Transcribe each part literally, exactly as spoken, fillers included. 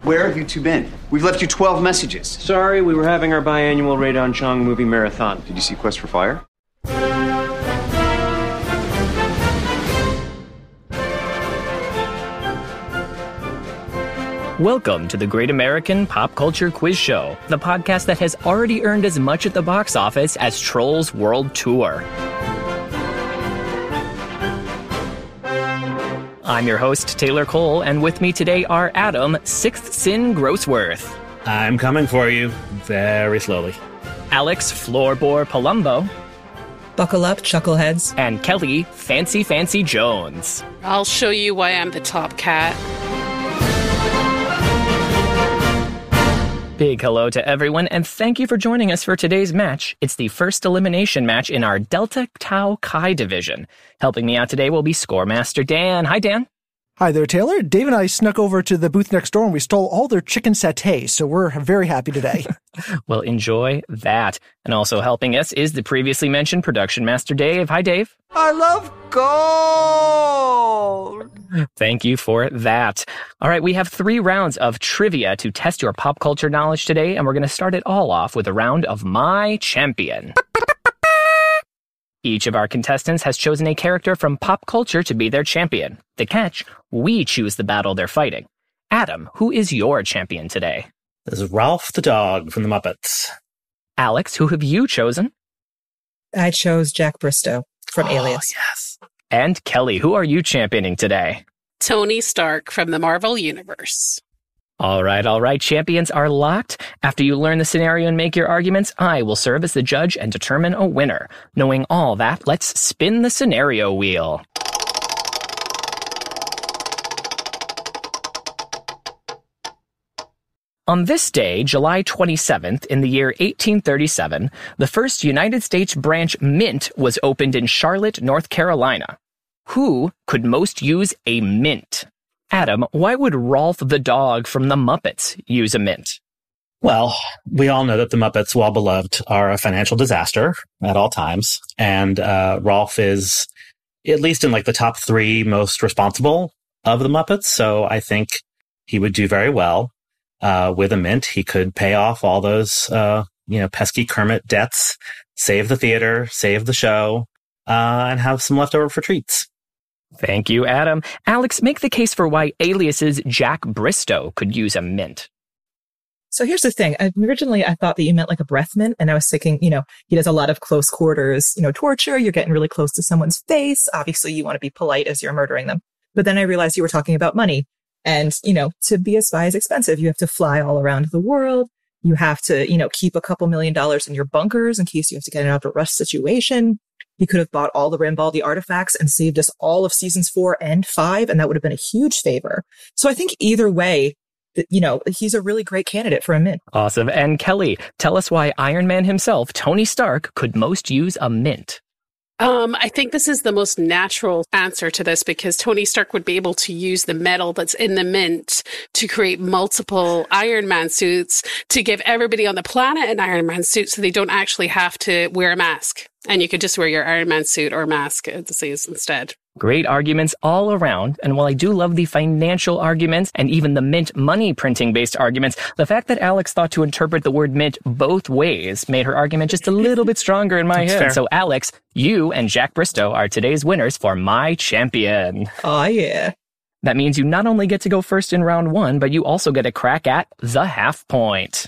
Where have you two been? We've left you twelve messages. Sorry, we were having our biannual Radon Chong movie marathon. Did you see Quest for Fire? Welcome to the Great American Pop Culture Quiz Show, the podcast that has already earned as much at the box office as Trolls World Tour. I'm your host, Taylor Cole, and with me today are Adam, Sixth Sin Grossworth. I'm coming for you, very slowly. Alex, Floorbore Palumbo. Buckle up, chuckleheads. And Kelly, Fancy Fancy Jones. I'll show you why I'm the top cat. Big hello to everyone, and thank you for joining us for today's match. It's the first elimination match in our Delta Tau Chi division. Helping me out today will be Scoremaster Dan. Hi, Dan. Hi there, Taylor. Dave and I snuck over to the booth next door and we stole all their chicken satay, so we're very happy today. Well, enjoy that. And also helping us is the previously mentioned Production Master Dave. Hi, Dave. I love gold! Thank you for that. All right, we have three rounds of trivia to test your pop culture knowledge today, and we're going to start it all off with a round of My Champion. Each of our contestants has chosen a character from pop culture to be their champion. The catch, we choose the battle they're fighting. Adam, who is your champion today? This is Ralph the dog from the Muppets. Alex, who have you chosen? I chose Jack Bristow from oh, Alias. Yes. And Kelly, who are you championing today? Tony Stark from the Marvel Universe. All right, all right. Champions are locked. After you learn the scenario and make your arguments, I will serve as the judge and determine a winner. Knowing all that, let's spin the scenario wheel. On this day, July twenty-seventh, in the year eighteen thirty-seven, the first United States branch mint was opened in Charlotte, North Carolina. Who could most use a mint? Adam, why would Rolf the dog from the Muppets use a mint? Well, we all know that the Muppets, while beloved, are a financial disaster at all times. And uh, Rolf is, at least in like the top three most responsible of the Muppets. So I think he would do very well. Uh, with a mint, he could pay off all those, uh, you know, pesky Kermit debts, save the theater, save the show, uh, and have some leftover for treats. Thank you, Adam. Alex, make the case for why Alias's Jack Bristow could use a mint. So here's the thing. I, originally, I thought that you meant like a breath mint, and I was thinking, you know, he does a lot of close quarters, you know, torture. You're getting really close to someone's face. Obviously, you want to be polite as you're murdering them. But then I realized you were talking about money. And, you know, to be a spy is expensive. You have to fly all around the world. You have to, you know, keep a couple million dollars in your bunkers in case you have to get out of a rush situation. He could have bought all the Rambaldi artifacts and saved us all of seasons four and five, and that would have been a huge favor. So I think either way, you know, he's a really great candidate for a mint. Awesome. And Kelly, tell us why Iron Man himself, Tony Stark, could most use a mint. Um, I think this is the most natural answer to this because Tony Stark would be able to use the metal that's in the mint to create multiple Iron Man suits to give everybody on the planet an Iron Man suit so they don't actually have to wear a mask. And you could just wear your Iron Man suit or mask at the seas instead. Great arguments all around, and while I do love the financial arguments and even the mint money printing based arguments, the fact that Alex thought to interpret the word mint both ways made her argument just a little bit stronger in my head. Fair. So Alex, you and Jack Bristow are today's winners for My Champion. Oh yeah. That means you not only get to go first in round one, but you also get a crack at the half point.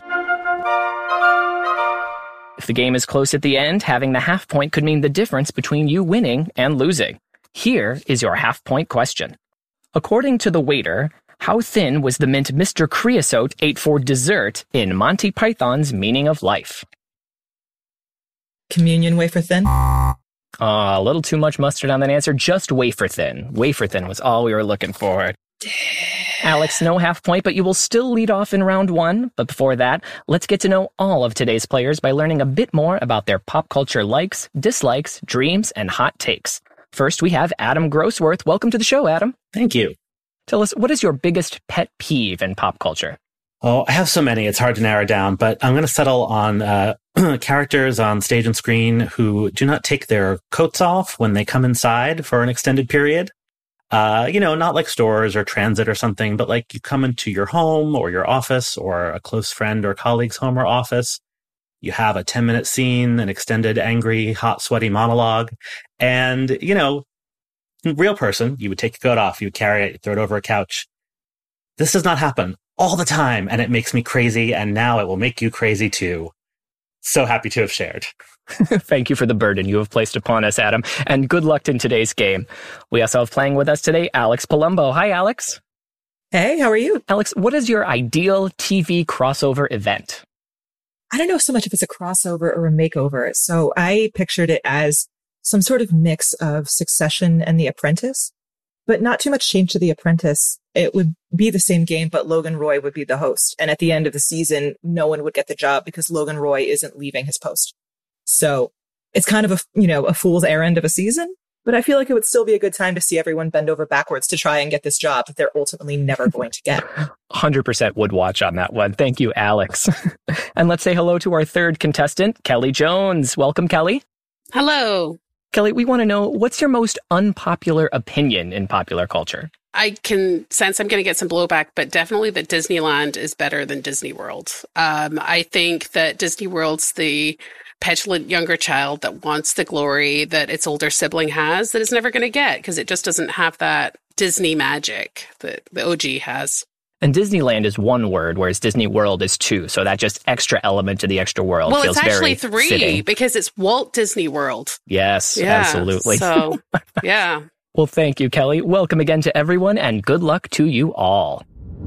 If the game is close at the end, having the half point could mean the difference between you winning and losing. Here is your half-point question. According to the waiter, how thin was the mint Mister Creosote ate for dessert in Monty Python's Meaning of Life? Communion wafer thin? Uh, a little too much mustard on that answer. Just wafer thin. Wafer thin was all we were looking for. Alex, no half point, but you will still lead off in round one. But before that, let's get to know all of today's players by learning a bit more about their pop culture likes, dislikes, dreams, and hot takes. First, we have Adam Grossworth. Welcome to the show, Adam. Thank you. Tell us, what is your biggest pet peeve in pop culture? Oh, I have so many. It's hard to narrow down, but I'm going to settle on uh, characters on stage and screen who do not take their coats off when they come inside for an extended period. Uh, you know, not like stores or transit or something, but like you come into your home or your office or a close friend or colleague's home or office. You have a ten minute scene, an extended, angry, hot, sweaty monologue. And, you know, real person, you would take your coat off, you would carry it, you throw it over a couch. This does not happen all the time. And it makes me crazy. And now it will make you crazy too. So happy to have shared. Thank you for the burden you have placed upon us, Adam, and good luck in today's game. We also have playing with us today, Alex Palumbo. Hi, Alex. Hey, how are you? Alex, what is your ideal T V crossover event? I don't know so much if it's a crossover or a makeover. So I pictured it as some sort of mix of Succession and The Apprentice, but not too much change to The Apprentice. It would be the same game, but Logan Roy would be the host. And at the end of the season, no one would get the job because Logan Roy isn't leaving his post. So it's kind of a, you know, a fool's errand of a season, but I feel like it would still be a good time to see everyone bend over backwards to try and get this job that they're ultimately never going to get. one hundred percent would watch on that one. Thank you, Alex. And let's say hello to our third contestant, Kelly Jones. Welcome, Kelly. Hello. Kelly, we want to know, what's your most unpopular opinion in popular culture? I can sense I'm going to get some blowback, but definitely that Disneyland is better than Disney World. Um, I think that Disney World's the petulant younger child that wants the glory that its older sibling has that it's never going to get because it just doesn't have that Disney magic that the O G has. And Disneyland is one word, whereas Disney World is two. So that just extra element to the extra world well, feels it's actually very three fitting. Because it's Walt Disney World. Yes, Yeah, absolutely. So, yeah. Well, thank you, Kelly. Welcome again to everyone, and good luck to you all.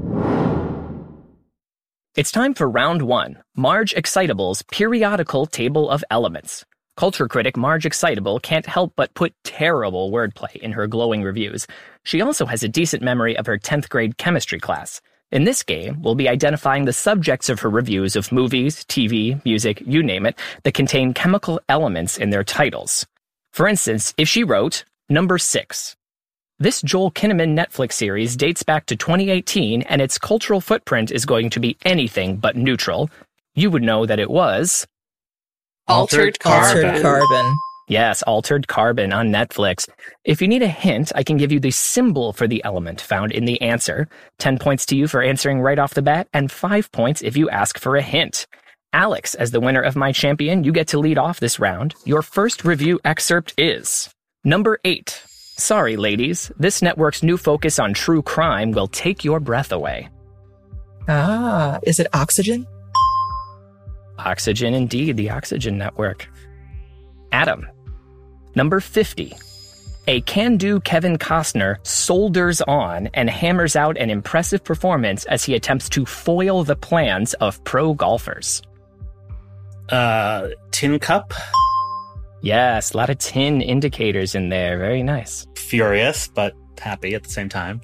It's time for round one, Marge Excitable's periodical table of elements. Culture critic Marge Excitable can't help but put terrible wordplay in her glowing reviews. She also has a decent memory of her tenth grade chemistry class. In this game, we'll be identifying the subjects of her reviews of movies, T V, music, you name it, that contain chemical elements in their titles. For instance, if she wrote, Number six. This Joel Kinnaman Netflix series dates back to twenty eighteen, and its cultural footprint is going to be anything but neutral. You would know that it was... Altered Carbon. Altered Carbon. Yes, Altered Carbon on Netflix. If you need a hint, I can give you the symbol for the element found in the answer. Ten points to you for answering right off the bat, and five points if you ask for a hint. Alex, as the winner of my champion, you get to lead off this round. Your first review excerpt is... Number eight. Sorry, ladies. This network's new focus on true crime will take your breath away. Ah, is it Oxygen? Oxygen, indeed, the Oxygen Network. Adam. Number fifty. A can-do Kevin Costner solders on and hammers out an impressive performance as he attempts to foil the plans of pro golfers. Uh, Tin Cup? Yes, a lot of tin indicators in there. Very nice. Furious, but happy at the same time.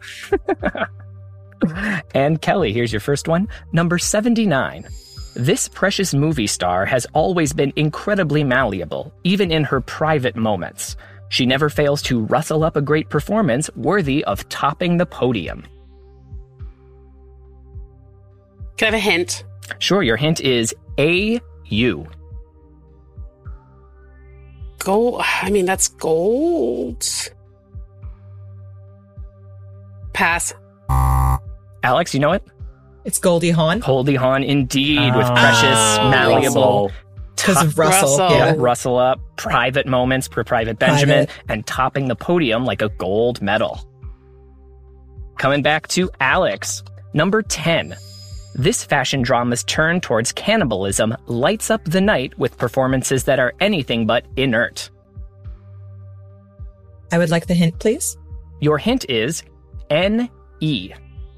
And Kelly, here's your first one. Number seventy-nine. This precious movie star has always been incredibly malleable, even in her private moments. She never fails to rustle up a great performance worthy of topping the podium. Can I have a hint? Sure, your hint is A U. Gold. I mean, that's gold. Pass. Alex, you know it? It's Goldie Hawn. Goldie Hawn, indeed, with Oh, precious, malleable, Because of Russell. Russell. Yeah. rustle up, private moments per Private Benjamin, Private. and topping the podium like a gold medal. Coming back to Alex. Number ten. This fashion drama's turn towards cannibalism lights up the night with performances that are anything but inert. I would like the hint, please. Your hint is N E.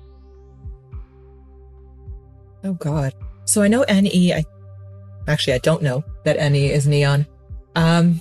Oh, God. So I know N E. I Actually, I don't know that N E is neon. Um,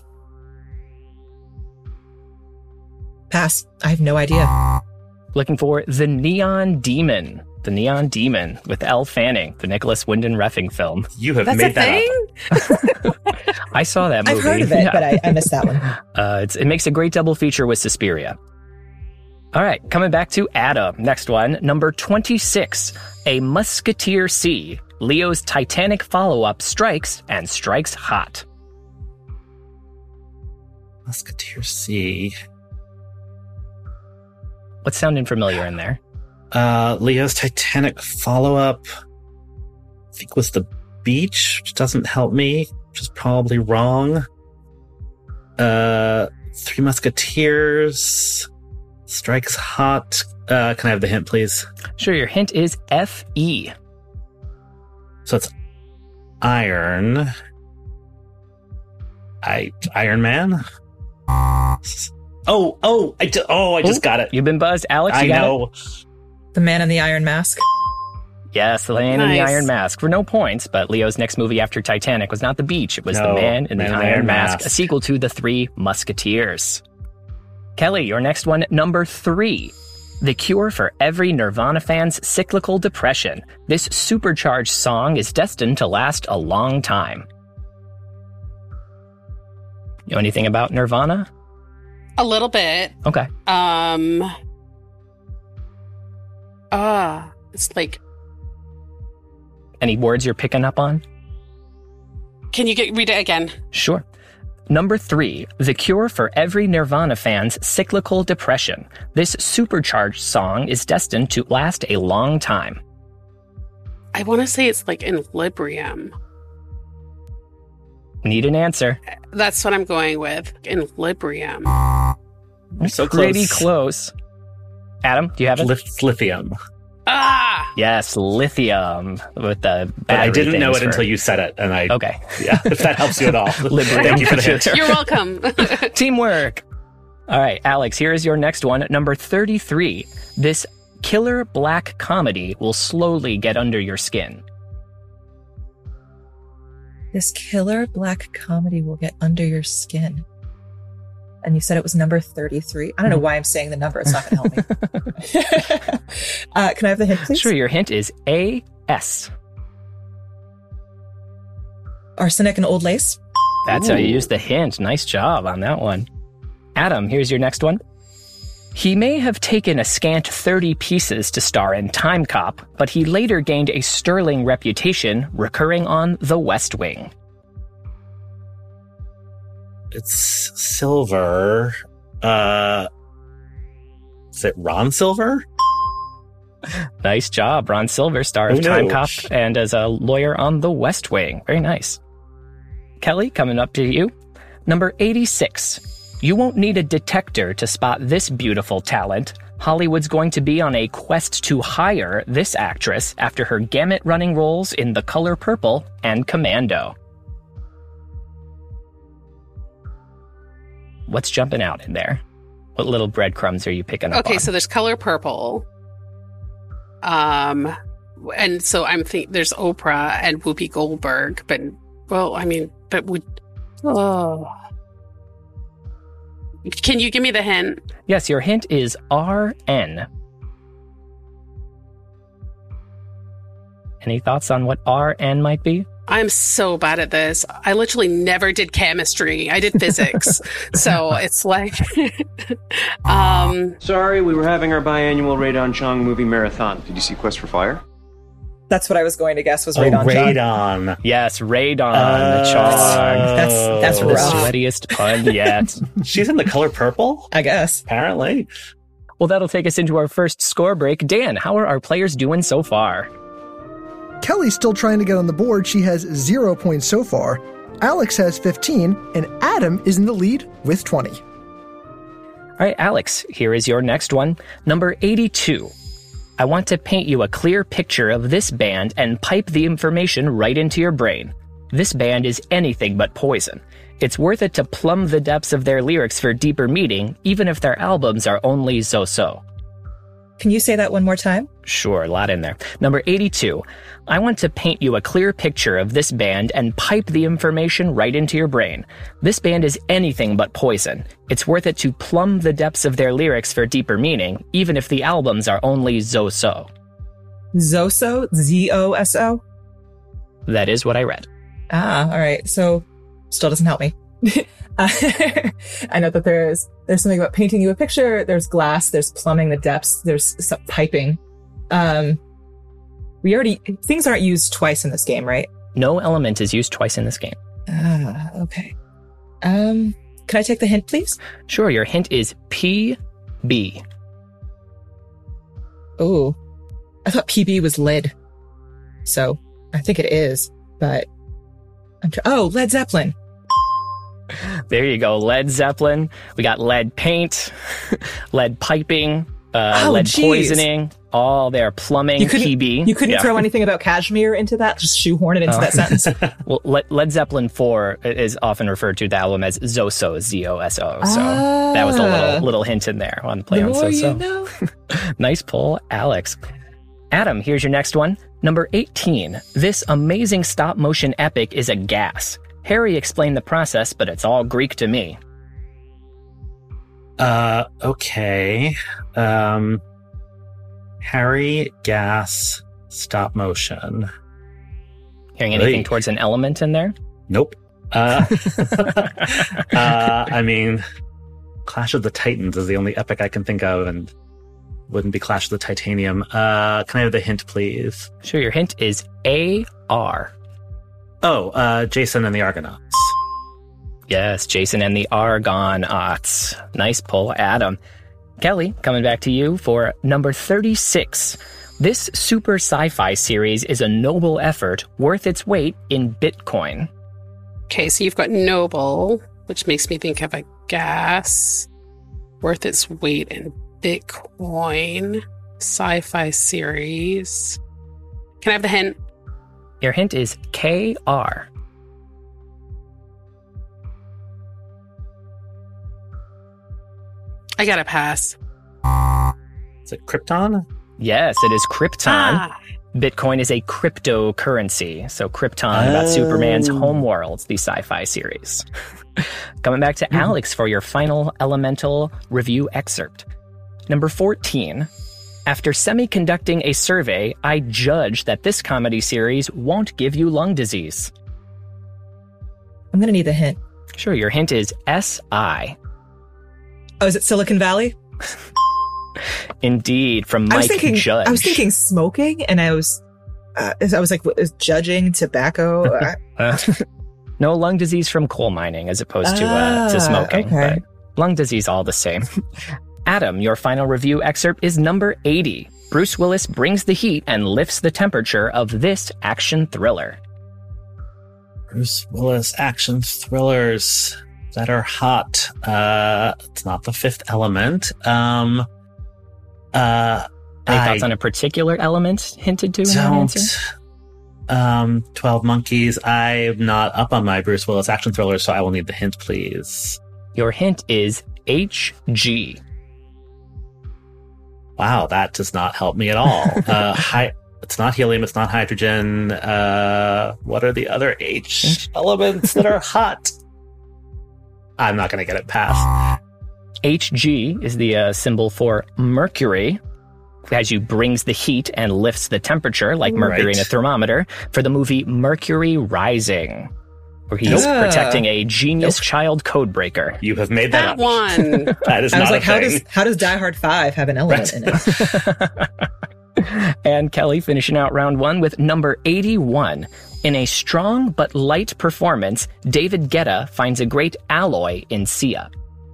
pass. I have no idea. Looking for The Neon Demon. The Neon Demon with Elle Fanning, the Nicholas Winding Refn film. You have That's made a that thing? up. I saw that movie. I've heard of it, Yeah. but I, I missed that one. Uh, it's, it makes a great double feature with Suspiria. All right, coming back to Adam. Next one, number twenty-six. A Musketeer Sea. Leo's Titanic follow-up strikes and strikes hot. Musketeer C. What's sounding familiar in there? Uh, Leo's Titanic follow-up, I think was The Beach, which doesn't help me, which is probably wrong. Uh, Three Musketeers, Strikes Hot. Uh, can I have the hint, please? Sure, your hint is F E. So it's Iron. I Iron Man? Oh, oh, I, ju- oh, I just Ooh, got it. You've been buzzed. Alex, you I got know. it? The Man in the Iron Mask. Yes, The Man in the Nice. Iron Mask. For no points, but Leo's next movie after Titanic was not The Beach. It was No, The Man in Man the in the Iron Iron Mask, Mask. a sequel to The Three Musketeers. Kelly, your next one, number three. The cure for every Nirvana fan's cyclical depression. This supercharged song is destined to last a long time. You know anything about Nirvana? A little bit. Okay. Um. Ah, it's like. Any words you're picking up on? Can you get read it again? Sure. Number three, the cure for every Nirvana fan's cyclical depression. This supercharged song is destined to last a long time. I want to say it's like in Librium. Need an answer. That's what I'm going with. In Librium. You're so Pretty close. close. Adam, do you have it? Lith- lithium. Ah! Yes, lithium with the But I battery didn't know things it for- until you said it, and I. Okay. Yeah, if that helps you at all. Librium. Thank you for the hint. You're welcome. Teamwork. All right, Alex, here is your next one. Number thirty-three. This killer black comedy will slowly get under your skin. This killer black comedy will get under your skin. And you said it was number thirty-three. I don't know why I'm saying the number. It's not going to help me. uh, can I have the hint, please? Sure, your hint is A S. Arsenic and Old Lace. That's how you use the hint. Nice job on that one. Adam, here's your next one. He may have taken a scant thirty pieces to star in Time Cop, but he later gained a sterling reputation recurring on The West Wing. It's Silver. Uh, is it Ron Silver? Nice job. Ron Silver, star of Who Time knew? Cop and as a lawyer on The West Wing. Very nice. Kelly, coming up to you. Number eighty-six. You won't need a detector to spot this beautiful talent. Hollywood's going to be on a quest to hire this actress after her gamut-running roles in The Color Purple and Commando. What's jumping out in there? What little breadcrumbs are you picking up Okay, on? so there's Color Purple. Um, and so I'm think there's Oprah and Whoopi Goldberg, but well, I mean, but would oh, can you give me the hint? Yes, your hint is R N. Any thoughts on what R N might be? I'm so bad at this. I literally never did chemistry. I did physics, so it's like, um, Sorry, we were having our biannual Radon Chong movie marathon. Did you see Quest for Fire? That's what I was going to guess was Oh, Radon. John. Radon. Yes, Radon Oh. the Chong. That's that's The rough. sweatiest pun yet. She's in The Color Purple? I guess. Apparently. Well, that'll take us into our first score break. Dan, how are our players doing so far? Kelly's still trying to get on the board. She has zero points so far. Alex has fifteen, and Adam is in the lead with twenty. All right, Alex, here is your next one. Number eighty-two. I want to paint you a clear picture of this band and pipe the information right into your brain. This band is anything but Poison. It's worth it to plumb the depths of their lyrics for deeper meaning, even if their albums are only so-so. Can you say that one more time? Sure, a lot in there. Number eighty-two. I want to paint you a clear picture of this band and pipe the information right into your brain. This band is anything but Poison. It's worth it to plumb the depths of their lyrics for deeper meaning, even if the albums are only so-so. Zoso? Z O S O? That is what I read. Ah, all right. So still doesn't help me. uh, I know that there's there's something about painting you a picture. There's glass. There's plumbing the depths. There's some piping. Um, we already things aren't used twice in this game, right? No element is used twice in this game. Ah, okay. Um, can I take the hint, please? Sure, your hint is P B. Oh, I thought P B was lead. So I think it is, but I'm tr- oh, Led Zeppelin. There you go. Led Zeppelin. We got lead paint, lead piping, uh, Oh, lead geez. poisoning, all there. Plumbing, You couldn't, P B. you couldn't Yeah. throw anything about cashmere into that? Just shoehorn it into Oh. that sentence? Well, Le- Led Zeppelin four is often referred to the album as Zoso, Z O S O. So Ah. that was a little little hint in there on play The on more you Zoso. know. Nice pull, Alex. Adam, here's your next one. Number eighteen. This amazing stop motion epic is a gas. Harry explained the process, but it's all Greek to me. Uh, okay. Um, Harry, gas, stop motion. Hearing anything Hey. towards an element in there? Nope. Uh, uh, I mean, Clash of the Titans is the only epic I can think of, and wouldn't be Clash of the Titanium. Uh, can I have the hint, please? Sure, your hint is A R. Oh, uh, Jason and the Argonauts. Yes, Jason and the Argonauts. Nice pull, Adam. Kelly, coming back to you for number thirty-six. This super sci-fi series is a noble effort worth its weight in Bitcoin. Okay, so you've got noble, which makes me think of a gas worth its weight in Bitcoin. Sci-fi series. Can I have the hint? Your hint is K R. I gotta pass. Is it Krypton? Yes, it is Krypton. Ah, Bitcoin is a cryptocurrency. So Krypton about Superman's Oh. homeworld, the sci-fi series. Coming back to Alex for your final elemental review excerpt. Number fourteen. After semi-conducting a survey, I judge that this comedy series won't give you lung disease. I'm going to need the hint. Sure, your hint is S I. Oh, is it Silicon Valley? Indeed, from I was Mike thinking, Judge. I was thinking smoking, and I was, uh, I was like, what, is judging tobacco. I- Uh, no lung disease from coal mining as opposed to uh, to Ah, smoking, okay. but lung disease all the same. Adam, your final review excerpt is number eighty. Bruce Willis brings the heat and lifts the temperature of this action thriller. Bruce Willis action thrillers that are hot. Uh, it's not The Fifth Element. Um, uh, Any I thoughts on a particular element hinted to in that don't. answer? Um, twelve Monkeys. I'm not up on my Bruce Willis action thrillers, so I will need the hint, please. Your hint is H G. Wow, that does not help me at all. uh, hi- it's not helium. It's not hydrogen. Uh, what are the other H elements that are hot? I'm not going to get it past. H G is the uh, symbol for mercury, as you brings the heat and lifts the temperature, like mercury Right. in a thermometer, for the movie Mercury Rising, where he's Nope. protecting a genius child codebreaker. You have made that, that one. up. That is I was not like, a how thing. does how does Die Hard five have an element in it? And Kelly finishing out round one with number eighty-one. In a strong but light performance, David Guetta finds a great alloy in Sia.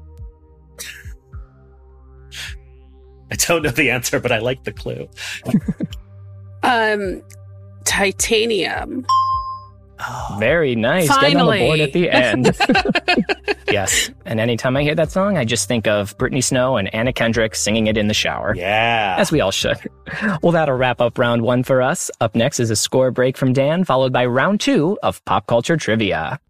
I don't know the answer, but I like the clue. Um, titanium. Very nice. Getting on the Finally. board at the end. Yes. And anytime I hear that song, I just think of Britney Snow and Anna Kendrick singing it in the shower. Yeah. As we all should. Well, that'll wrap up round one for us. Up next is a score break from Dan, followed by round two of pop culture trivia.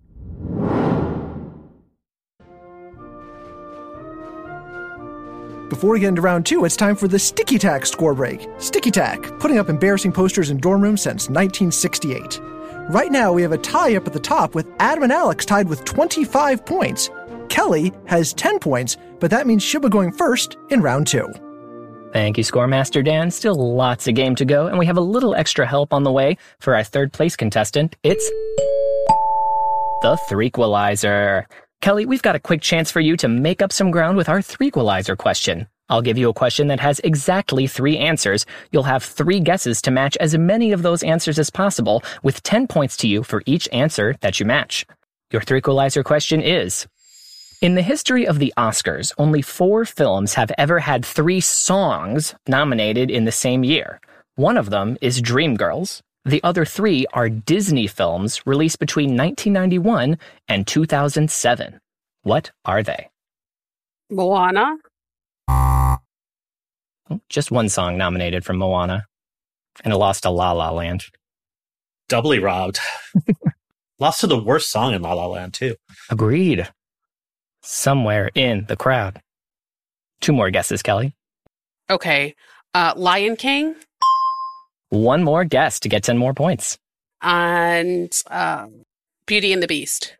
Before we get into round two, it's time for the Sticky Tack score break. Sticky Tack, putting up embarrassing posters in dorm rooms since nineteen sixty-eight. Right now, we have a tie up at the top with Adam and Alex tied with twenty-five points. Kelly has ten points, but that means she'll be going first in round two. Thank you, Scoremaster Dan. Still lots of game to go, and we have a little extra help on the way for our third place contestant. It's the Threequalizer. Kelly, we've got a quick chance for you to make up some ground with our Threequalizer question. I'll give you a question that has exactly three answers. You'll have three guesses to match as many of those answers as possible, with ten points to you for each answer that you match. Your Threequalizer question is, In the history of the Oscars, only four films have ever had three songs nominated in the same year. One of them is Dreamgirls. The other three are Disney films released between nineteen ninety-one and two thousand seven. What are they? Moana? Oh, just one song nominated from Moana. And it lost to La La Land. Doubly robbed. Lost to the worst song in La La Land, too. Agreed. Somewhere in the crowd. Two more guesses, Kelly. Okay. Uh, Lion King? One more guess to get ten more points. And uh, Beauty and the Beast.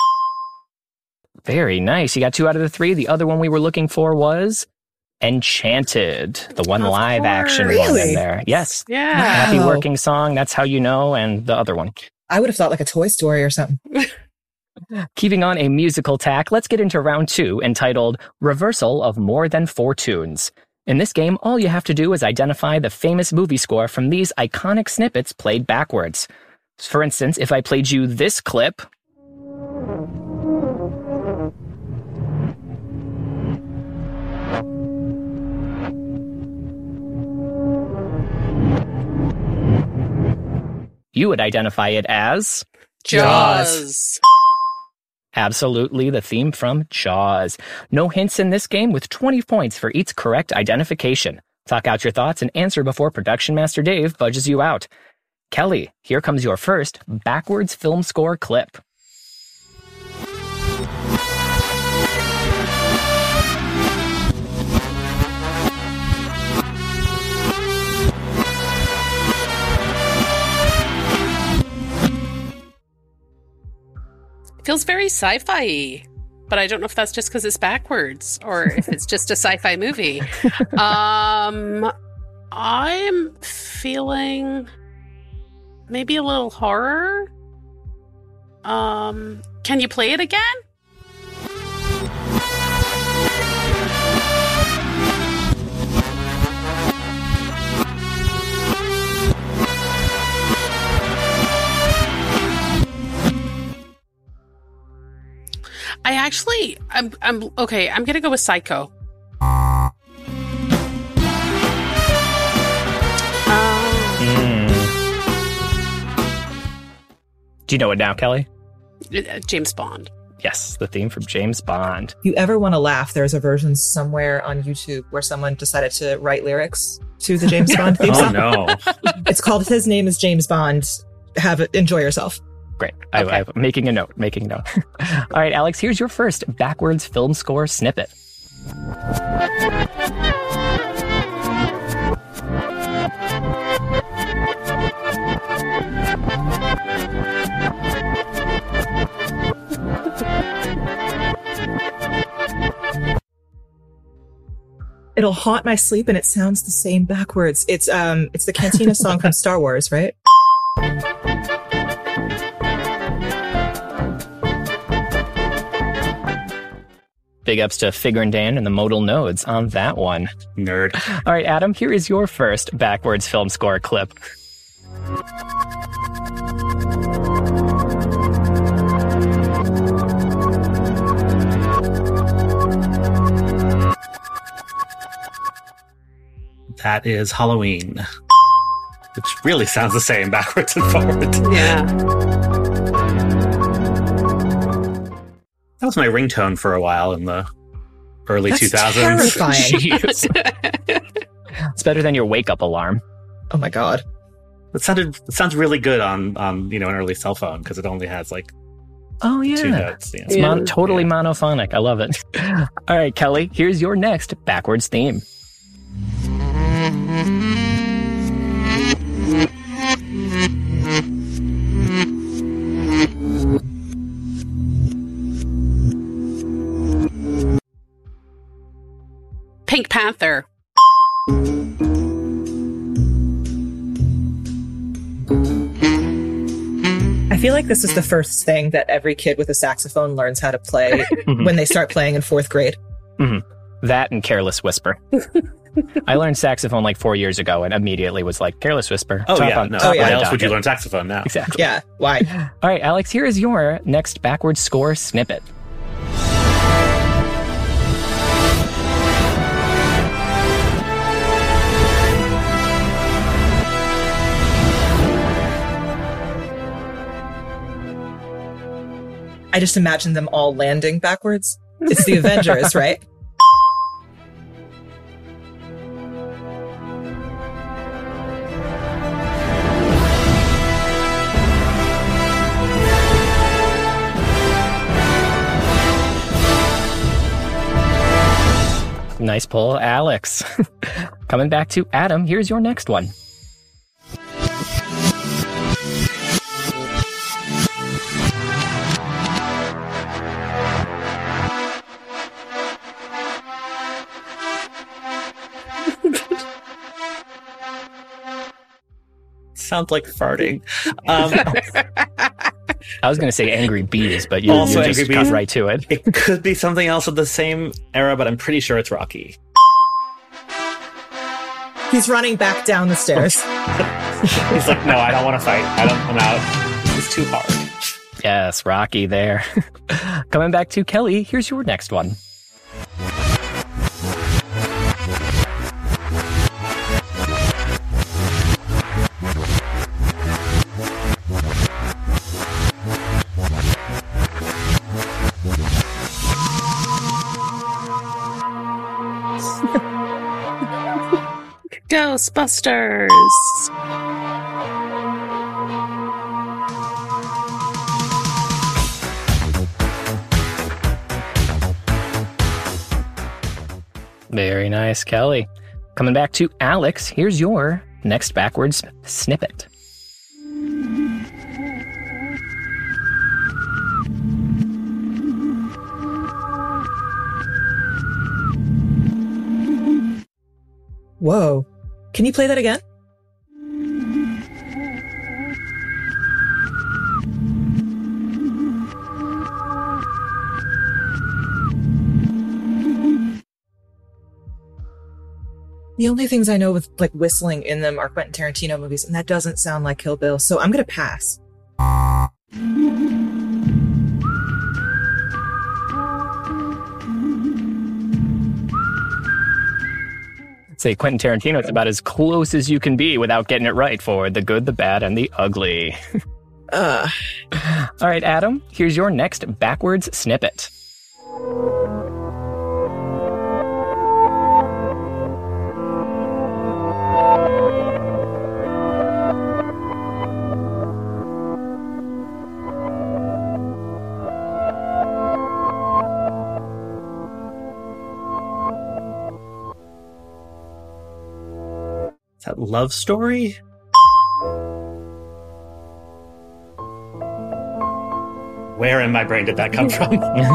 Very nice. You got two out of the three. The other one we were looking for was Enchanted, the one Of live action course. one in Really? there. Yes. Yeah. Happy Wow. Working Song, That's How You Know, and the other one. I would have thought like a Toy Story or something. Keeping on a musical tack, let's get into round two, entitled Reversal of More Than Four Tunes. In this game, all you have to do is identify the famous movie score from these iconic snippets played backwards. For instance, if I played you this clip, you would identify it as Jaws. absolutely the theme from Jaws. No hints in this game with twenty points for each correct identification. Talk out your thoughts and answer before Production Master Dave budges you out. Kelly, here comes your first backwards film score clip. Feels very sci-fi, but I don't know if that's just because it's backwards or if it's just a sci-fi movie. Um, I'm feeling maybe a little horror. Um, can you play it again? I actually, I'm, I'm okay. I'm gonna go with Psycho. Um, Do you know it now, Kelly? uh, James Bond. Yes, the theme from James Bond. If you ever want to laugh, there's a version somewhere on YouTube where someone decided to write lyrics to the James Bond theme Oh, song. no. It's called His Name is James Bond. Have it. Enjoy yourself. Great. I, Okay. I'm making a note, making a note. All right, Alex, here's your first backwards film score snippet. It'll haunt my sleep and it sounds the same backwards. It's um it's the Cantina song from Star Wars, right? Big ups to Figure and Dan and the modal nodes on that one. Nerd. All right, Adam, here is your first backwards film score clip. That is Halloween. Which really sounds the same backwards and forwards. Yeah. That was my ringtone for a while in the early That's two thousands. terrifying. Jeez. It's better than your wake-up alarm. Oh my god. It sounded it sounds really good on on you know an early cell phone because it only has like Oh, yeah. two notes. You know. It's Yeah. mon- totally Yeah. monophonic. I love it. All right, Kelly, here's your next backwards theme. Pink Panther. I feel like this is the first thing that every kid with a saxophone learns how to play when they start playing in fourth grade. That and Careless Whisper. I learned saxophone like four years ago and immediately was like, Careless Whisper. Oh top yeah, on- no. top Oh, yeah. on Why the else would you docket. learn saxophone now? Exactly. Yeah, why? All right, Alex, here is your next backwards score snippet. I just imagine them all landing backwards. It's the Avengers, right? Nice pull, Alex. Coming back to Adam, here's your next one. Sounds like farting. Um, I was going to say Angry Bees, but you, Also you just Angry cut Bees? right to it. it could be something else of the same era, but I'm pretty sure it's Rocky. He's running back down the stairs. He's like, no, I don't want to fight. I don't, I'm out. It's too hard. Yes, Rocky there. Coming back to Kelly, here's your next one. Ghostbusters. Very nice, Kelly. Coming back to Alex, here's your next backwards snippet. Whoa. Can you play that again? The only things I know with like whistling in them are Quentin Tarantino movies, and that doesn't sound like Kill Bill, so I'm gonna pass. Say Quentin Tarantino, it's about as close as you can be without getting it right for the good, the bad, and the ugly. Uh, All right, Adam, here's your next backwards snippet. Is that Love Story? Where in my brain did that come from?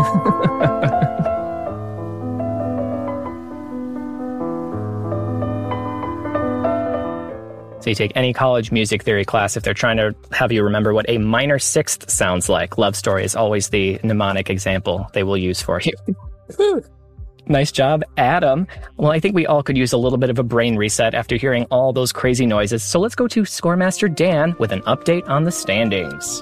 So you take any college music theory class, if they're trying to have you remember what a minor sixth sounds like, Love Story is always the mnemonic example they will use for you. Nice job, Adam. Well, I think we all could use a little bit of a brain reset after hearing all those crazy noises. So let's go to Scoremaster Dan with an update on the standings.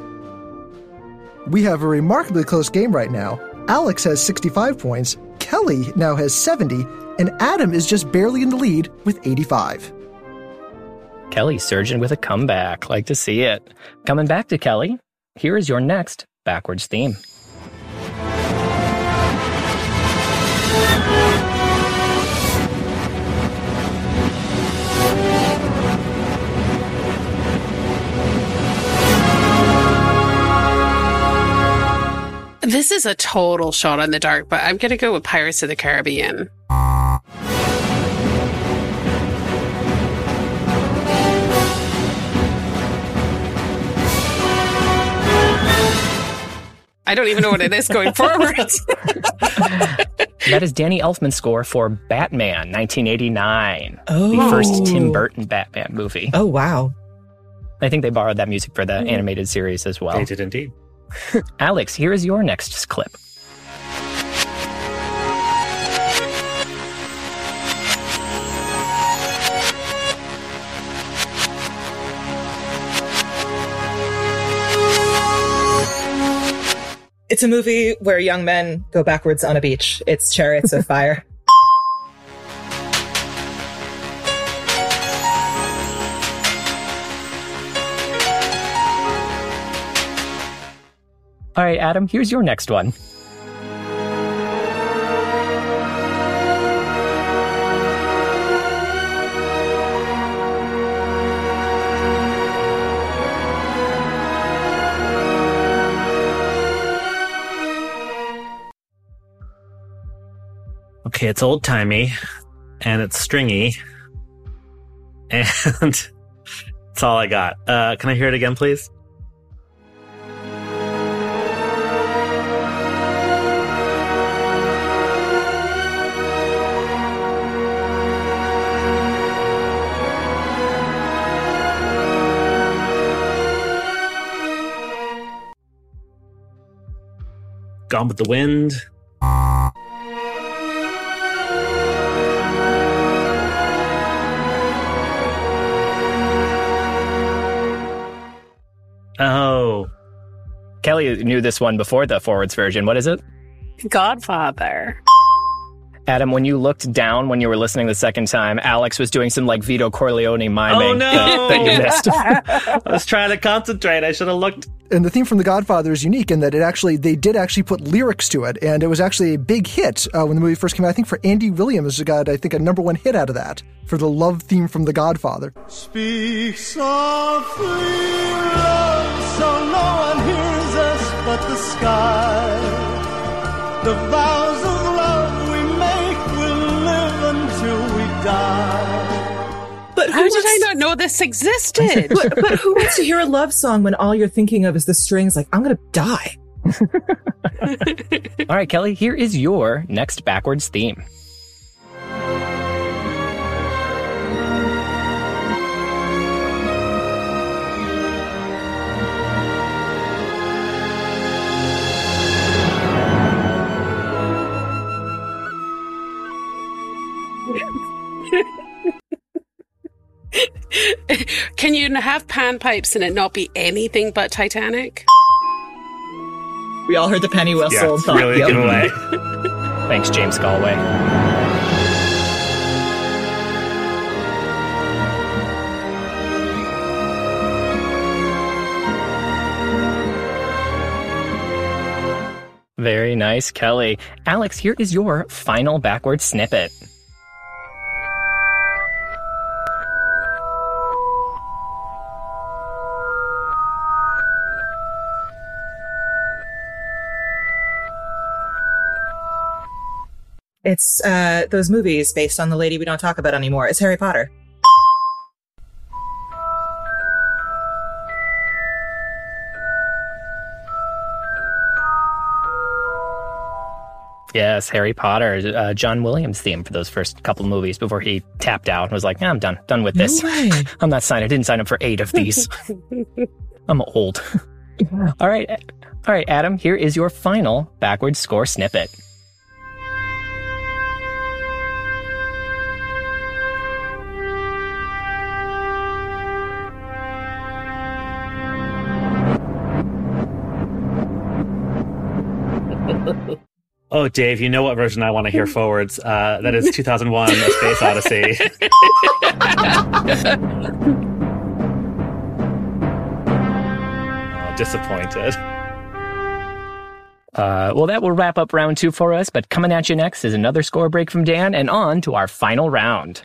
We have a remarkably close game right now. Alex has sixty-five points, Kelly now has seventy, and Adam is just barely in the lead with eighty-five. Kelly surging with a comeback. Like to see it. Coming back to Kelly, here is your next backwards theme. This is a total shot in the dark, but I'm going to go with Pirates of the Caribbean. I don't even know what it is going forward. That is Danny Elfman's score for Batman nineteen eighty-nine, Oh. the first Tim Burton Batman movie. Oh, wow. I think they borrowed that music for the animated series as well. They did indeed. Alex, here is your next clip. It's a movie where young men go backwards on a beach. It's Chariots of Fire. All right, Adam, here's your next one. Okay, it's old-timey, and it's stringy, and that's all I got. Uh, can I hear it again, please? Gone with the Wind. Oh. Kelly knew this one before the forwards version. What is it? Godfather. Adam, when you looked down when you were listening the second time, Alex was doing some like Vito Corleone miming Oh, no! that, that you missed. I was trying to concentrate. I should have looked. And the theme from The Godfather is unique in that it actually, they did actually put lyrics to it, and it was actually a big hit uh, when the movie first came out. I think for Andy Williams got, I think, a number one hit out of that for the love theme from The Godfather. Speak softly, love, so no one hears us but the sky. The vows of love we make will live until we die. But How did I not know this existed? But, but who wants to hear a love song when all you're thinking of is the strings like, I'm going to die? All right, Kelly, here is your next backwards theme. Can you have panpipes and it not be anything but Titanic? We all heard the penny whistle. Yeah, and it's thought, really yep. good way. Thanks, James Galway. Very nice, Kelly. Alex, here is your final backward snippet. It's uh, those movies based on the lady we don't talk about anymore. It's Harry Potter. Yes, Harry Potter, uh, John Williams theme for those first couple movies before he tapped out and was like, yeah, I'm done. Done with this. No way. I'm not signed. I didn't sign up for eight of these. I'm old. All right. All right, Adam, here is your final backward score snippet. Oh, Dave, you know what version I want to hear forwards. Uh, that is two thousand one, A Space Odyssey. Oh, disappointed. Uh, well, that will wrap up round two for us, but coming at you next is another score break from Dan, and on to our final round.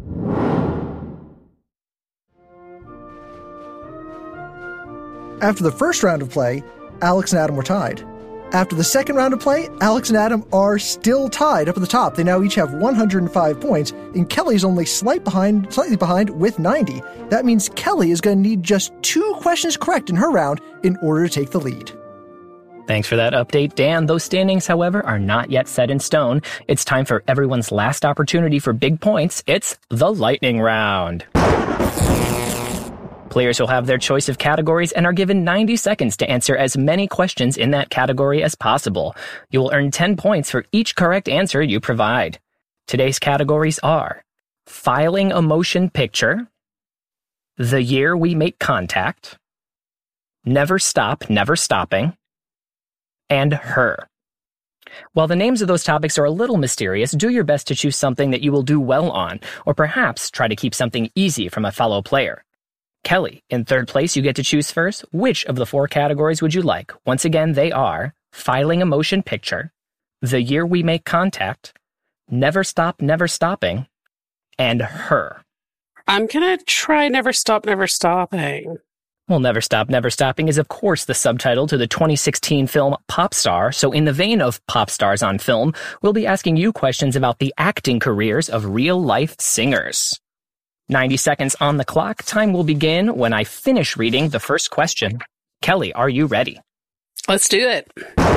After the first round of play, Alex and Adam were tied. After the second round of play, Alex and Adam are still tied up at the top. They now each have one hundred five points, and Kelly's only slight behind, slightly behind with ninety. That means Kelly is going to need just two questions correct in her round in order to take the lead. Thanks for that update, Dan. Those standings, however, are not yet set in stone. It's time for everyone's last opportunity for big points. It's the lightning round. Players will have their choice of categories and are given ninety seconds to answer as many questions in that category as possible. You will earn ten points for each correct answer you provide. Today's categories are filing a motion picture, the year we make contact, never stop, never stopping, and her. While the names of those topics are a little mysterious, do your best to choose something that you will do well on, or perhaps try to keep something easy from a fellow player. Kelly, in third place, you get to choose first. Which of the four categories would you like? Once again, they are Filing a Motion Picture, The Year We Make Contact, Never Stop, Never Stopping, and Her. I'm going to try Never Stop, Never Stopping. Well, Never Stop, Never Stopping is, of course, the subtitle to the twenty sixteen film Popstar. So in the vein of pop stars on film, we'll be asking you questions about the acting careers of real-life singers. ninety seconds on the clock. Time will begin when I finish reading the first question. Kelly, are you ready? Let's do it.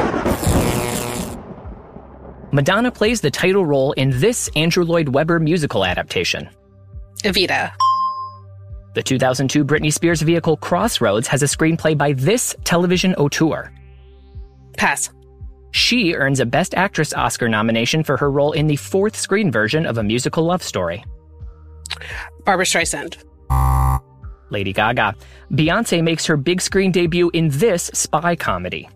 Madonna plays the title role in this Andrew Lloyd Webber musical adaptation. Evita. The two thousand two Britney Spears vehicle Crossroads has a screenplay by this television auteur. Pass. She earns a Best Actress Oscar nomination for her role in the fourth screen version of a musical love story. Barbra Streisand. Lady Gaga. Beyoncé makes her big screen debut in this spy comedy.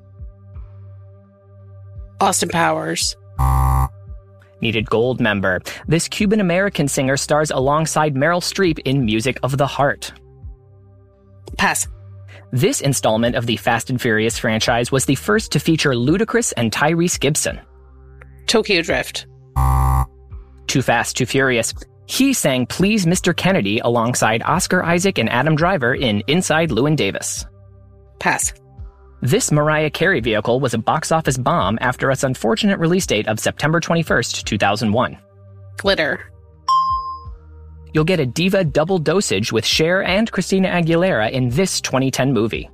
Austin Powers. Needed Gold member. This Cuban-American singer stars alongside Meryl Streep in Music of the Heart. Pass. This installment of the Fast and Furious franchise was the first to feature Ludacris and Tyrese Gibson. Tokyo Drift. Too Fast, Too Furious. He sang Please Mister Kennedy alongside Oscar Isaac and Adam Driver in Inside Llewyn Davis. Pass. This Mariah Carey vehicle was a box office bomb after its unfortunate release date of September twenty-first, two thousand one. Glitter. You'll get a diva double dosage with Cher and Christina Aguilera in this twenty ten movie.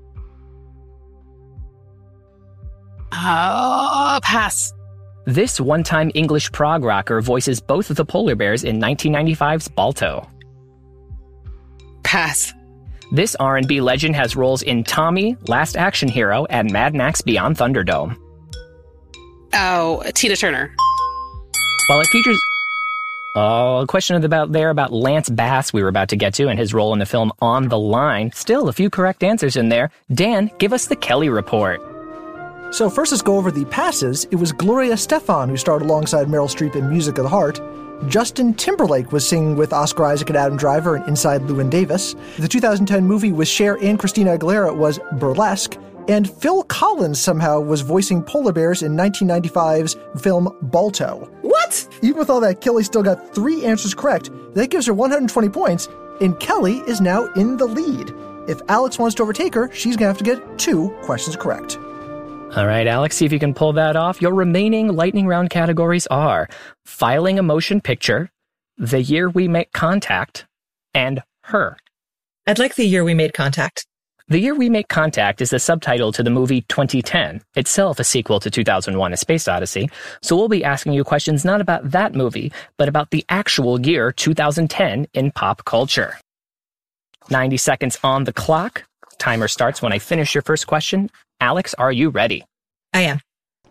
Oh, pass. This one-time English prog rocker voices both of the polar bears in nineteen ninety-five's Balto. Pass. This R and B legend has roles in Tommy, Last Action Hero, and Mad Max Beyond Thunderdome. Oh, Tina Turner. While it features... Oh, a question about there about Lance Bass we were about to get to and his role in the film On the Line. Still, a few correct answers in there. Dan, give us the Kelly report. So first, let's go over the passes. It was Gloria Estefan who starred alongside Meryl Streep in Music of the Heart. Justin Timberlake was singing with Oscar Isaac and Adam Driver in Inside Llewyn Davis. The two thousand ten movie with Cher and Christina Aguilera was Burlesque. And Phil Collins somehow was voicing polar bears in nineteen ninety-five's film Balto. What? Even with all that, Kelly still got three answers correct. That gives her one hundred twenty points, and Kelly is now in the lead. If Alex wants to overtake her, she's going to have to get two questions correct. All right, Alex, see if you can pull that off. Your remaining lightning round categories are Filing a Motion Picture, The Year We Make Contact, and Her. I'd like The Year We Made Contact. The Year We Make Contact is the subtitle to the movie twenty ten, itself a sequel to two thousand one: A Space Odyssey, so we'll be asking you questions not about that movie, but about the actual year two thousand ten in pop culture. ninety seconds on the clock. Timer starts when I finish your first question. Alex, are you ready? I am.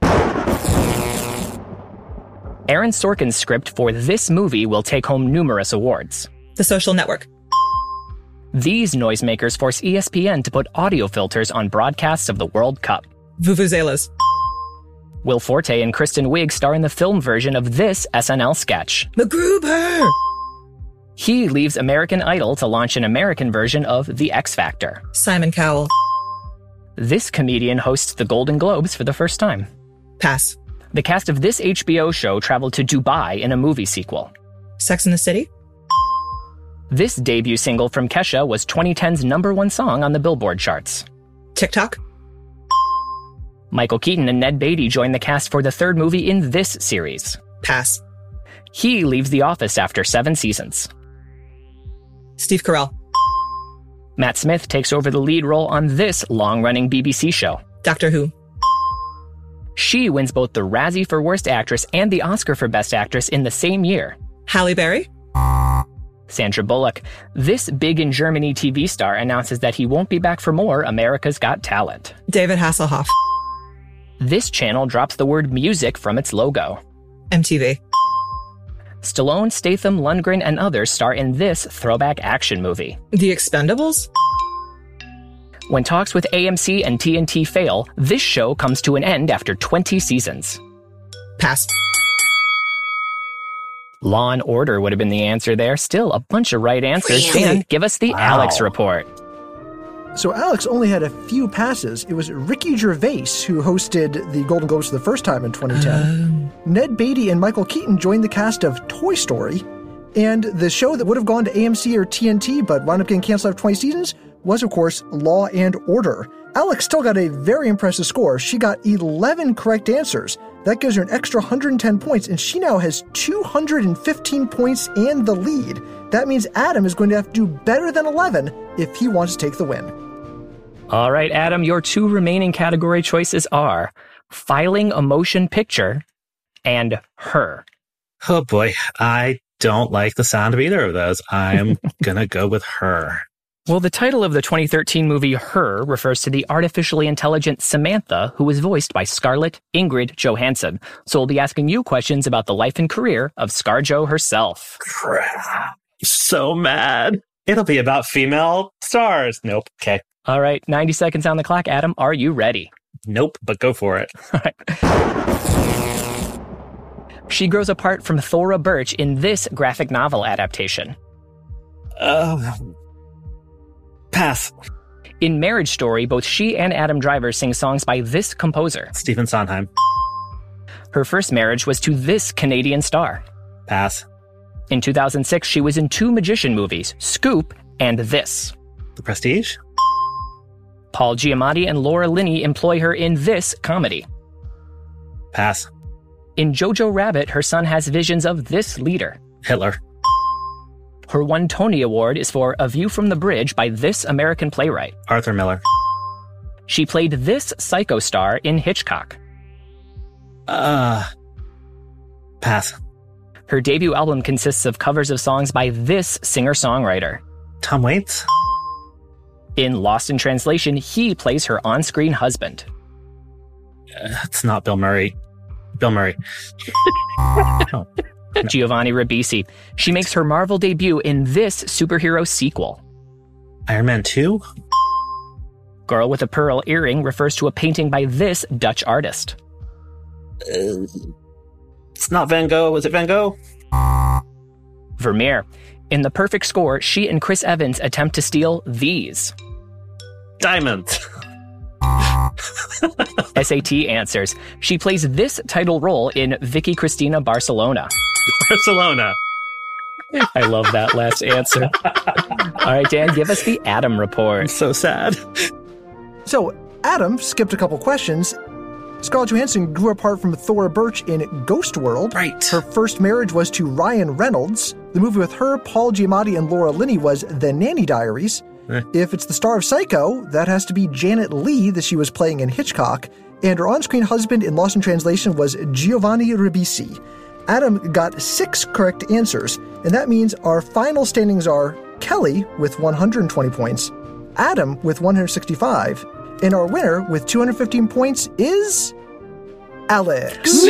Aaron Sorkin's script for this movie will take home numerous awards. The Social Network. These noisemakers force E S P N to put audio filters on broadcasts of the World Cup. Vuvuzelas. Will Forte and Kristen Wiig star in the film version of this S N L sketch. MacGruber! He leaves American Idol to launch an American version of The X Factor. Simon Cowell. This comedian hosts the Golden Globes for the first time. Pass. The cast of this H B O show traveled to Dubai in a movie sequel. Sex and the City. This debut single from Kesha was twenty ten's number one song on the Billboard charts. TikTok. Michael Keaton and Ned Beatty joined the cast for the third movie in this series. Pass. He leaves The Office after seven seasons. Steve Carell. Matt Smith takes over the lead role on this long-running B B C show. Doctor Who. She wins both the Razzie for Worst Actress and the Oscar for Best Actress in the same year. Halle Berry. Sandra Bullock. This Big in Germany T V star announces that he won't be back for more America's Got Talent. David Hasselhoff. This channel drops the word music from its logo. M T V. Stallone, Statham, Lundgren, and others star in this throwback action movie. The Expendables. When talks with A M C and T N T fail, this show comes to an end after twenty seasons. Pass. Law and Order would have been the answer there. Still a bunch of right answers. Really? Dan, give us the Wow. Alex report. So Alex only had a few passes. It was Ricky Gervais who hosted the Golden Globes for the first time in twenty ten. Um, Ned Beatty and Michael Keaton joined the cast of Toy Story. And the show that would have gone to A M C or T N T but wound up getting canceled after twenty seasons was, of course, Law and Order. Alex still got a very impressive score. She got eleven correct answers. That gives her an extra one hundred ten points, and she now has two hundred fifteen points and the lead. That means Adam is going to have to do better than eleven if he wants to take the win. All right, Adam, your two remaining category choices are filing a motion picture and Her. Oh boy, I don't like the sound of either of those. I'm gonna go with Her. Well, the title of the twenty thirteen movie Her refers to the artificially intelligent Samantha, who was voiced by Scarlett Ingrid Johansson. So we'll be asking you questions about the life and career of ScarJo herself. Crap. So mad. It'll be about female stars. Nope. Okay. All right, ninety seconds on the clock. Adam, are you ready? Nope, but go for it. All right. She grows apart from Thora Birch in this graphic novel adaptation. Uh, pass. In Marriage Story, both she and Adam Driver sing songs by this composer. Stephen Sondheim. Her first marriage was to this Canadian star. Pass. In two thousand six, she was in two magician movies, Scoop and this. The Prestige. Paul Giamatti and Laura Linney employ her in this comedy. Pass. In Jojo Rabbit, her son has visions of this leader. Hitler. Her one Tony Award is for A View from the Bridge by this American playwright. Arthur Miller. She played this psycho star in Hitchcock. Uh, pass. Her debut album consists of covers of songs by this singer-songwriter. Tom Waits. In Lost in Translation, he plays her on-screen husband. Uh, it's not Bill Murray. Bill Murray. No. Giovanni Ribisi. She makes her Marvel debut in this superhero sequel. Iron Man two. Girl with a Pearl Earring refers to a painting by this Dutch artist. Uh, it's not Van Gogh. Was it Van Gogh? Vermeer. In The Perfect Score, she and Chris Evans attempt to steal these. Diamonds. S A T answers. She plays this title role in Vicky Cristina Barcelona. Barcelona. I love that last answer. All right, Dan, give us the Adam report. I'm so sad. So, Adam skipped a couple questions. Scarlett Johansson grew apart from Thora Birch in Ghost World. Right. Her first marriage was to Ryan Reynolds. The movie with her, Paul Giamatti, and Laura Linney was The Nanny Diaries. Eh. If it's the star of Psycho, that has to be Janet Leigh that she was playing in Hitchcock. And her on-screen husband in Lost in Translation was Giovanni Ribisi. Adam got six correct answers, and that means our final standings are Kelly with one hundred twenty points, Adam with one hundred sixty-five, and our winner with two hundred fifteen points is Alex.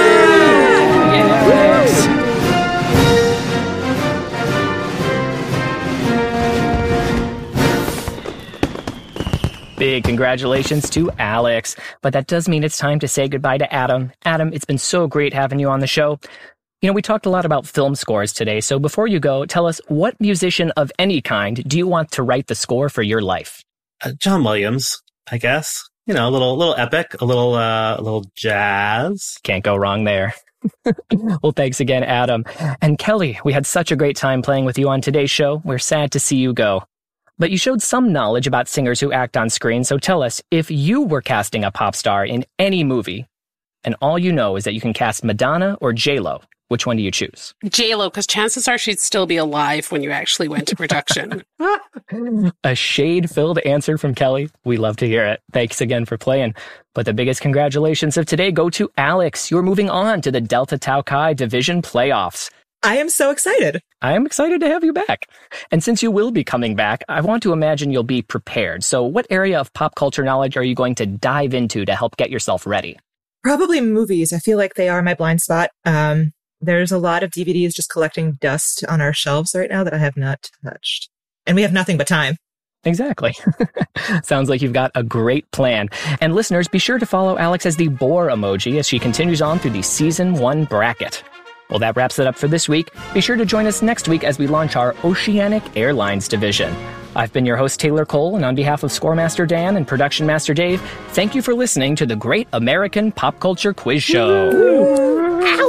Big congratulations to Alex. But that does mean it's time to say goodbye to Adam. Adam, it's been so great having you on the show. You know, we talked a lot about film scores today, so before you go, tell us, what musician of any kind do you want to write the score for your life? Uh, John Williams, I guess. You know, a little, little epic, a little, uh, a little jazz. Can't go wrong there. Well, thanks again, Adam. And Kelly, we had such a great time playing with you on today's show. We're sad to see you go. But you showed some knowledge about singers who act on screen, so tell us, if you were casting a pop star in any movie, and all you know is that you can cast Madonna or J-Lo, which one do you choose? J-Lo, because chances are she'd still be alive when you actually went to production. A shade-filled answer from Kelly. We love to hear it. Thanks again for playing. But the biggest congratulations of today go to Alex. You're moving on to the Delta Tau Chi Division Playoffs. I am so excited. I am excited to have you back. And since you will be coming back, I want to imagine you'll be prepared. So what area of pop culture knowledge are you going to dive into to help get yourself ready? Probably movies. I feel like they are my blind spot. Um, there's a lot of D V Ds just collecting dust on our shelves right now that I have not touched. And we have nothing but time. Exactly. Sounds like you've got a great plan. And listeners, be sure to follow Alex as the boar emoji as she continues on through the season one bracket. Well, that wraps it up for this week. Be sure to join us next week as we launch our Oceanic Airlines division. I've been your host, Taylor Cole, and on behalf of Scoremaster Dan and Production Master Dave, thank you for listening to the Great American Pop Culture Quiz Show.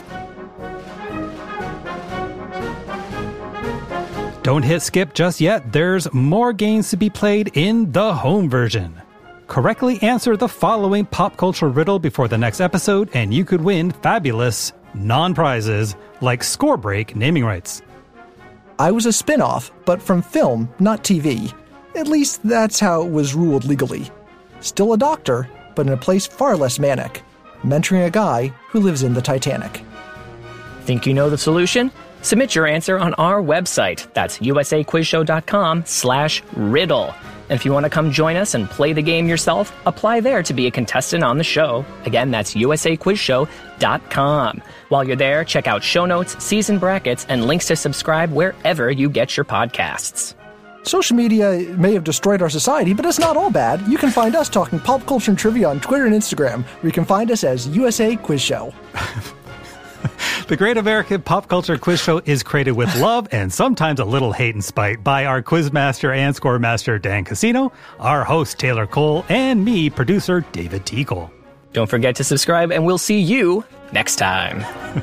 Don't hit skip just yet. There's more games to be played in the home version. Correctly answer the following pop culture riddle before the next episode, and you could win fabulous non-prizes like Score Break naming rights. I was a spin-off, but from film, not T V. At least that's how it was ruled legally. Still a doctor, but in a place far less manic, mentoring a guy who lives in the Titanic. Think you know the solution? Submit your answer on our website. That's usaquizshow.com slash riddle. And if you want to come join us and play the game yourself, apply there to be a contestant on the show. Again, that's u s a quiz show dot com. While you're there, check out show notes, season brackets, and links to subscribe wherever you get your podcasts. Social media may have destroyed our society, but it's not all bad. You can find us talking pop culture and trivia on Twitter and Instagram, where you can find us as U S A Quiz Show. The Great American Pop Culture Quiz Show is created with love and sometimes a little hate and spite by our Quizmaster and Scoremaster Dan Casino, our host Taylor Cole, and me, producer David T. Cole. Don't forget to subscribe, and we'll see you next time.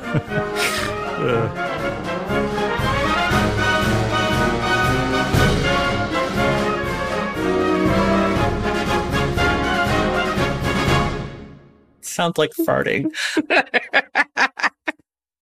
uh. Sounds like farting.